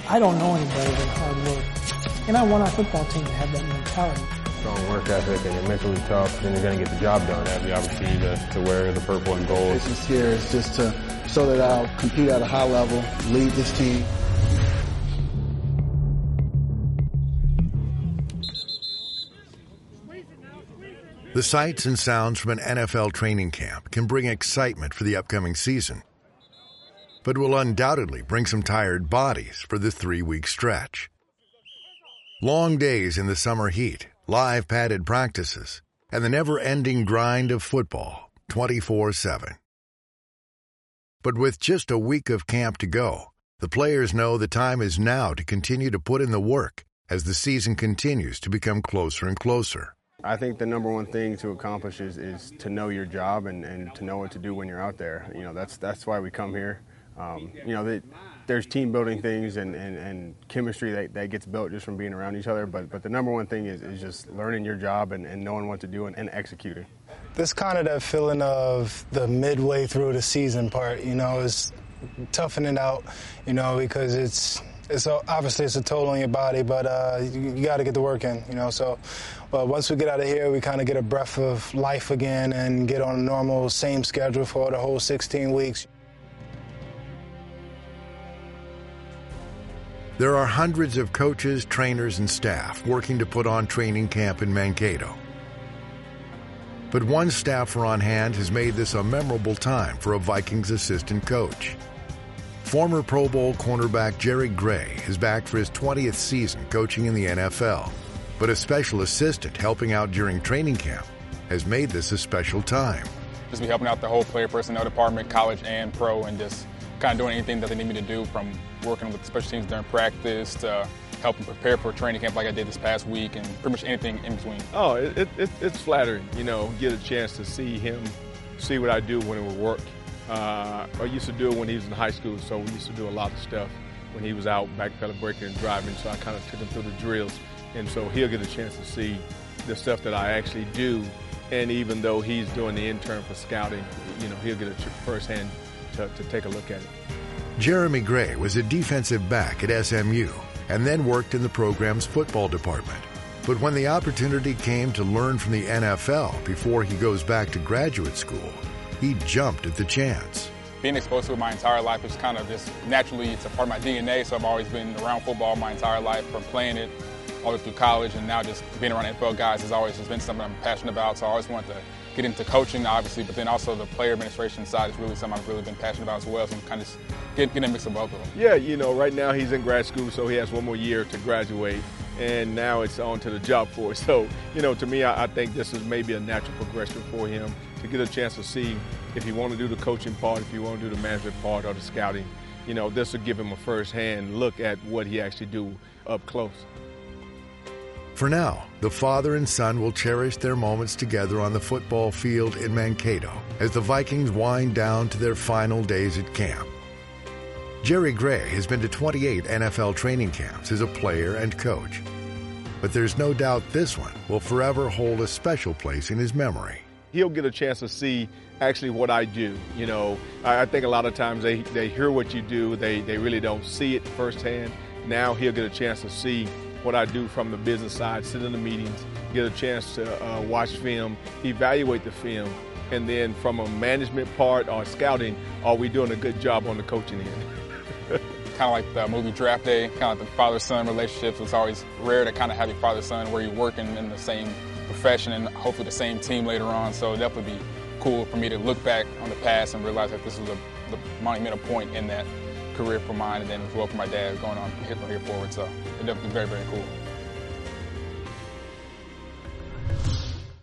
I don't know any better than hard work. And I want our football team to have that mentality. Strong work ethic, and you're mentally tough, and you're going to get the job done. Have the opportunity to wear the purple and gold. This is here is just to show that I'll compete at a high level, lead this team. The sights and sounds from an NFL training camp can bring excitement for the upcoming season, but will undoubtedly bring some tired bodies for the 3-week stretch. Long days in the summer heat, live padded practices, and the never-ending grind of football 24/7. But with just a week of camp to go, the players know the time is now to continue to put in the work as the season continues to become closer and closer. I think the number one thing to accomplish is to know your job and to know what to do when you're out there. You know, that's why we come here. There's team building things and chemistry that gets built just from being around each other. But the number one thing is just learning your job and knowing what to do and executing. This kind of that feeling of the midway through the season part, is toughening out, because it's obviously it's a toll on your body, but you got to get the work in, So, but once we get out of here, we kind of get a breath of life again and get on a normal same schedule for the whole 16 weeks. There are hundreds of coaches, trainers, and staff working to put on training camp in Mankato. But one staffer on hand has made this a memorable time for a Vikings assistant coach. Former Pro Bowl cornerback Jerry Gray is back for his 20th season coaching in the NFL, but a special assistant helping out during training camp has made this a special time. Just be helping out the whole player personnel department, college and pro, and just kind of doing anything that they need me to do, from working with special teams during practice to helping prepare for training camp like I did this past week, and pretty much anything in between. Oh, it's flattering, get a chance to see him, see what I do when it would work. I used to do it when he was in high school, so we used to do a lot of stuff when he was out backpedal breaking and driving, so I kind of took him through the drills. And so he'll get a chance to see the stuff that I actually do. And even though he's doing the intern for scouting, he'll get a firsthand to take a look at it. Jeremy Gray was a defensive back at SMU and then worked in the program's football department. But when the opportunity came to learn from the NFL before he goes back to graduate school, he jumped at the chance. Being exposed to it my entire life is kind of just naturally, it's a part of my DNA, so I've always been around football my entire life, from playing it all the way through college, and now just being around NFL guys has always just been something I'm passionate about. So I always wanted to get into coaching, obviously, but then also the player administration side is really something I've really been passionate about as well. So I'm kind of just getting a mix of both of them. Yeah, right now he's in grad school, so he has one more year to graduate, and now it's on to the job force. So, to me, I think this is maybe a natural progression for him to get a chance to see if he want to do the coaching part, if he want to do the management part or the scouting. This will give him a first-hand look at what he actually do up close. For now, the father and son will cherish their moments together on the football field in Mankato as the Vikings wind down to their final days at camp. Jerry Gray has been to 28 NFL training camps as a player and coach. But there's no doubt this one will forever hold a special place in his memory. He'll get a chance to see actually what I do. I think a lot of times they hear what you do, they really don't see it firsthand. Now he'll get a chance to see what I do from the business side, sit in the meetings, get a chance to watch film, evaluate the film, and then from a management part or scouting, are we doing a good job on the coaching end? Kind of like the movie Draft Day, kind of like the father-son relationships. It's always rare to kind of have your father-son where you're working in the same profession and hopefully the same team later on. So it'd definitely be cool for me to look back on the past and realize that this was the monumental point in that career for mine, and then as well for my dad going on from here forward. So it'd definitely be very, very cool.